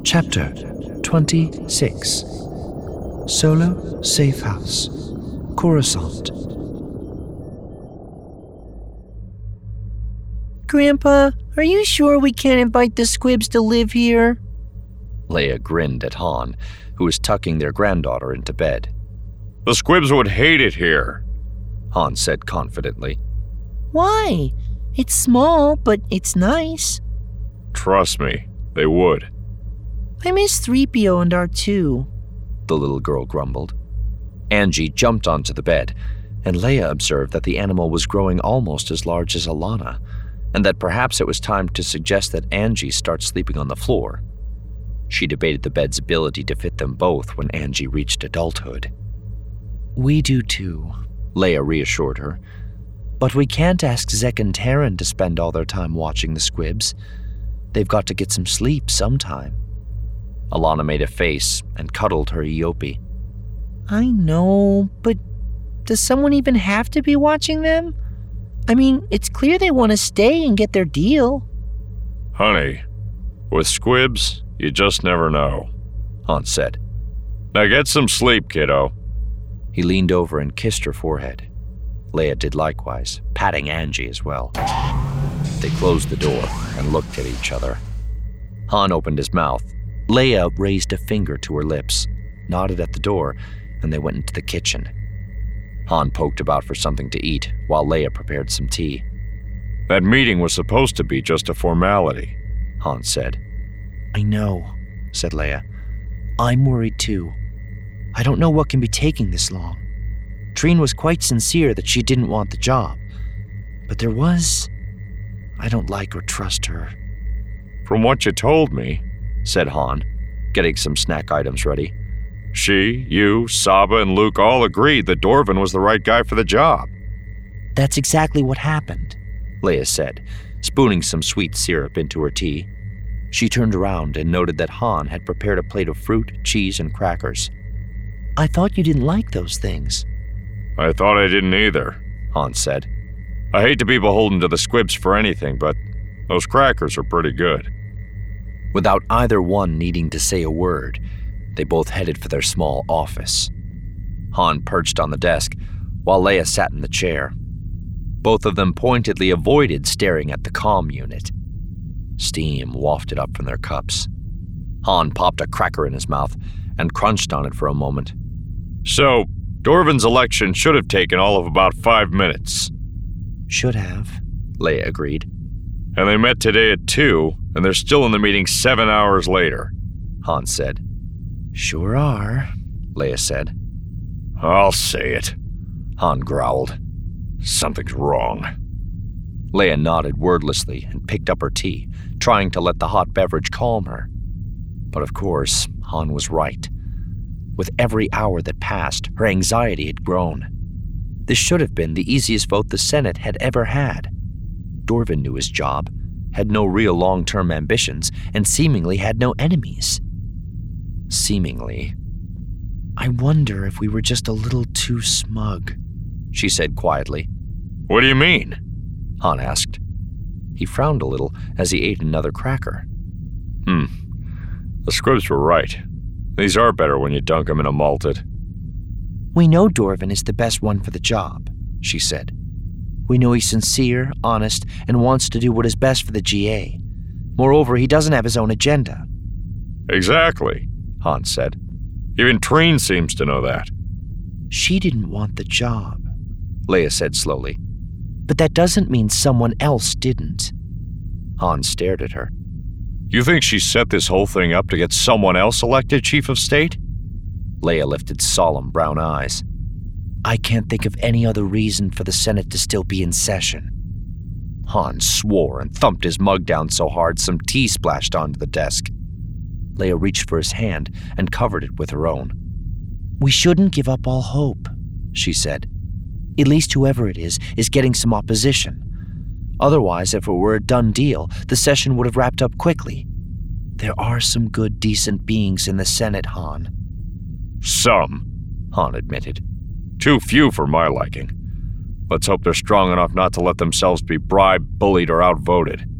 Chapter 26. Solo Safe House, Coruscant. Grandpa, are you sure we can't invite the Squibs to live here? Leia grinned at Han, who was tucking their granddaughter into bed. The Squibs would hate it here, Han said confidently. Why? It's small, but it's nice. Trust me, they would. I miss 3PO and R2, the little girl grumbled. Angie jumped onto the bed, and Leia observed that the animal was growing almost as large as Allana, and that perhaps it was time to suggest that Angie start sleeping on the floor. She debated the bed's ability to fit them both when Angie reached adulthood. We do too, Leia reassured her. But we can't ask Zek and Terran to spend all their time watching the Squibs. They've got to get some sleep sometime. Allana made a face and cuddled her Eopie. I know, but does someone even have to be watching them? I mean, it's clear they want to stay and get their deal. Honey, with Squibs, you just never know, Han said. Now get some sleep, kiddo. He leaned over and kissed her forehead. Leia did likewise, patting Angie as well. They closed the door and looked at each other. Han opened his mouth. Leia raised a finger to her lips, nodded at the door, and they went into the kitchen. Han poked about for something to eat while Leia prepared some tea. That meeting was supposed to be just a formality, Han said. I know, said Leia. I'm worried too. I don't know what can be taking this long. Trine was quite sincere that she didn't want the job. But there was... I don't like or trust her. From what you told me, said Han, getting some snack items ready. She, you, Saba, and Luke all agreed that Dorvin was the right guy for the job. That's exactly what happened, Leia said, spooning some sweet syrup into her tea. She turned around and noted that Han had prepared a plate of fruit, cheese, and crackers. I thought you didn't like those things. I thought I didn't either, Han said. I hate to be beholden to the Squibs for anything, but those crackers are pretty good. Without either one needing to say a word, they both headed for their small office. Han perched on the desk, while Leia sat in the chair. Both of them pointedly avoided staring at the comm unit. Steam wafted up from their cups. Han popped a cracker in his mouth and crunched on it for a moment. So, Dorvin's election should have taken all of about 5 minutes. Should have, Leia agreed. And they met today at 2, and they're still in the meeting 7 hours later, Han said. Sure are, Leia said. I'll say it, Han growled. Something's wrong. Leia nodded wordlessly and picked up her tea, trying to let the hot beverage calm her. But of course, Han was right. With every hour that passed, her anxiety had grown. This should have been the easiest vote the Senate had ever had. Dorvin knew his job, had no real long-term ambitions, and seemingly had no enemies. Seemingly. I wonder if we were just a little too smug, she said quietly. What do you mean? Han asked. He frowned a little as he ate another cracker. The Squibs were right. These are better when you dunk them in a malted. We know Dorvin is the best one for the job, she said. We know he's sincere, honest, and wants to do what is best for the GA. Moreover, he doesn't have his own agenda. Exactly, Han said. Even Trine seems to know that. She didn't want the job, Leia said slowly. But that doesn't mean someone else didn't. Han stared at her. You think she set this whole thing up to get someone else elected chief of state? Leia lifted solemn brown eyes. I can't think of any other reason for the Senate to still be in session. Han swore and thumped his mug down so hard some tea splashed onto the desk. Leia reached for his hand and covered it with her own. We shouldn't give up all hope, she said. At least whoever it is getting some opposition. Otherwise, if it were a done deal, the session would have wrapped up quickly. There are some good, decent beings in the Senate, Han. Some, Han admitted. Too few for my liking. Let's hope they're strong enough not to let themselves be bribed, bullied, or outvoted.